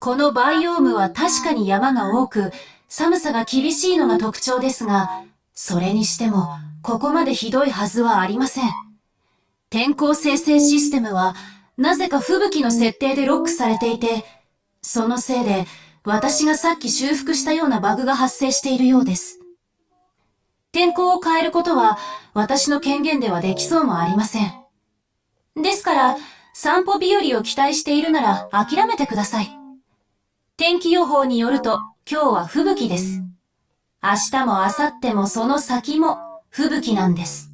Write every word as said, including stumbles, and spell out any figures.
このバイオームは確かに山が多く、寒さが厳しいのが特徴ですが、それにしても、ここまでひどいはずはありません。天候生成システムは、なぜか吹雪の設定でロックされていて、そのせいで、私がさっき修復したようなバグが発生しているようです。天候を変えることは、私の権限ではできそうもありません。ですから、散歩日和を期待しているなら諦めてください。天気予報によると、今日は吹雪です。明日も明後日もその先も吹雪なんです。